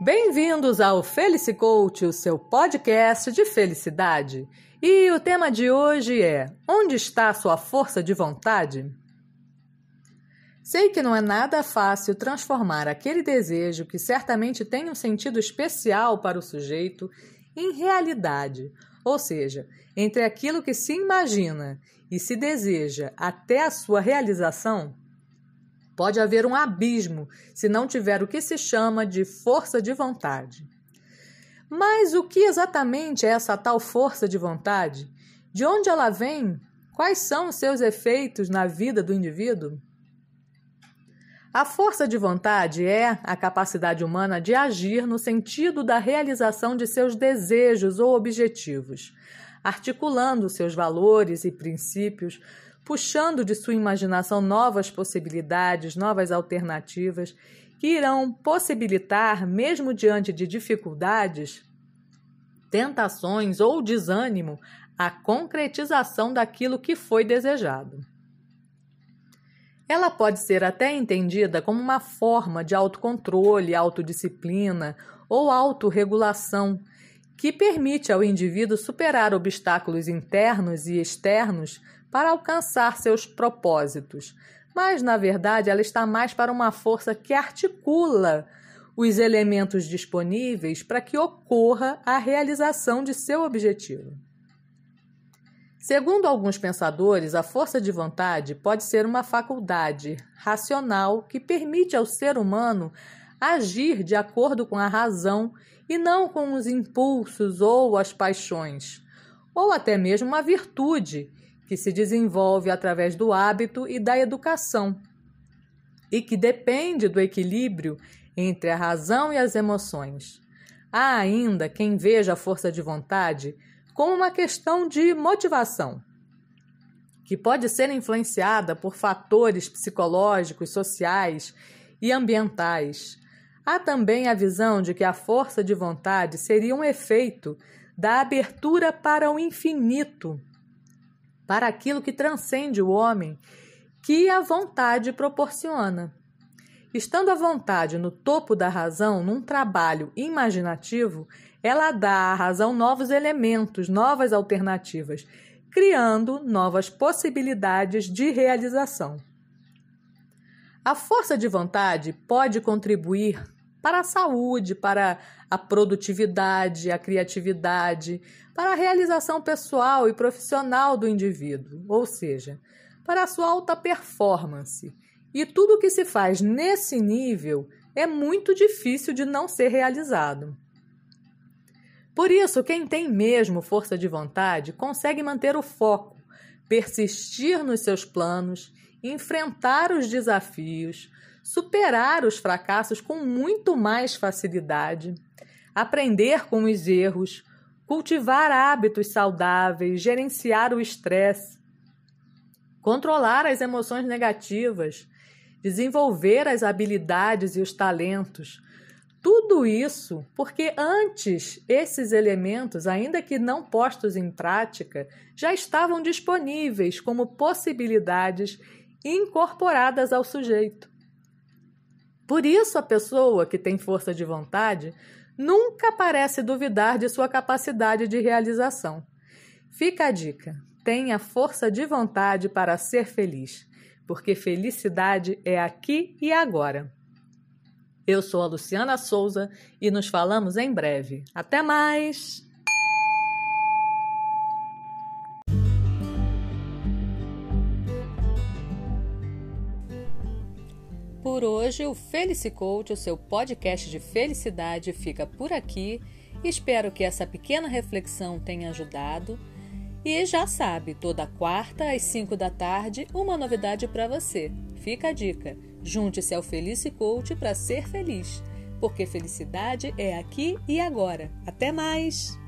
Bem-vindos ao Felici Coach, o seu podcast de felicidade. E o tema de hoje é: onde está a sua força de vontade? Sei que não é nada fácil transformar aquele desejo que certamente tem um sentido especial para o sujeito em realidade, ou seja, entre aquilo que se imagina e se deseja até a sua realização. Pode haver um abismo se não tiver o que se chama de força de vontade. Mas o que exatamente é essa tal força de vontade? De onde ela vem? Quais são os seus efeitos na vida do indivíduo? A força de vontade é a capacidade humana de agir no sentido da realização de seus desejos ou objetivos, articulando seus valores e princípios, puxando de sua imaginação novas possibilidades, novas alternativas, que irão possibilitar, mesmo diante de dificuldades, tentações ou desânimo, a concretização daquilo que foi desejado. Ela pode ser até entendida como uma forma de autocontrole, autodisciplina ou autorregulação, que permite ao indivíduo superar obstáculos internos e externos para alcançar seus propósitos. Mas, na verdade, ela está mais para uma força que articula os elementos disponíveis para que ocorra a realização de seu objetivo. Segundo alguns pensadores, a força de vontade pode ser uma faculdade racional que permite ao ser humano agir de acordo com a razão e não com os impulsos ou as paixões, ou até mesmo uma virtude que se desenvolve através do hábito e da educação, e que depende do equilíbrio entre a razão e as emoções. Há ainda quem veja a força de vontade como uma questão de motivação, que pode ser influenciada por fatores psicológicos, sociais e ambientais. Há também a visão de que a força de vontade seria um efeito da abertura para o infinito, para aquilo que transcende o homem, que a vontade proporciona. Estando a vontade no topo da razão, num trabalho imaginativo, ela dá à razão novos elementos, novas alternativas, criando novas possibilidades de realização. A força de vontade pode contribuir para a saúde, para a produtividade, a criatividade, para a realização pessoal e profissional do indivíduo, ou seja, para a sua alta performance. E tudo o que se faz nesse nível é muito difícil de não ser realizado. Por isso, quem tem mesmo força de vontade consegue manter o foco, persistir nos seus planos, enfrentar os desafios, superar os fracassos com muito mais facilidade, aprender com os erros, cultivar hábitos saudáveis, gerenciar o estresse, controlar as emoções negativas, desenvolver as habilidades e os talentos. Tudo isso porque antes esses elementos, ainda que não postos em prática, já estavam disponíveis como possibilidades incorporadas ao sujeito. Por isso, a pessoa que tem força de vontade nunca parece duvidar de sua capacidade de realização. Fica a dica: tenha força de vontade para ser feliz, porque felicidade é aqui e agora. Eu sou a Luciana Souza e nos falamos em breve. Até mais! Por hoje, o Felici Coach, o seu podcast de felicidade, fica por aqui. Espero que essa pequena reflexão tenha ajudado. E já sabe, toda quarta às 5 da tarde, uma novidade para você. Fica a dica: junte-se ao Felici Coach para ser feliz, porque felicidade é aqui e agora. Até mais!